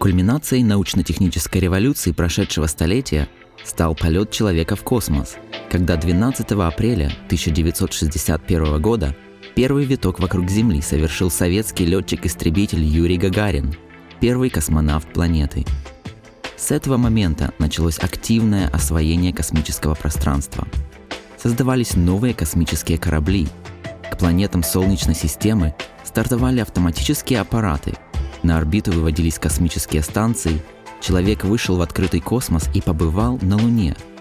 Кульминацией научно-технической революции прошедшего столетия стал полет человека в космос, когда 12 апреля 1961 года первый виток вокруг Земли совершил советский летчик-истребитель Юрий Гагарин, первый космонавт планеты. С этого момента началось активное освоение космического пространства. Создавались новые космические корабли. К планетам Солнечной системы стартовали автоматические аппараты, на орбиту выводились космические станции, человек вышел в открытый космос и побывал на Луне –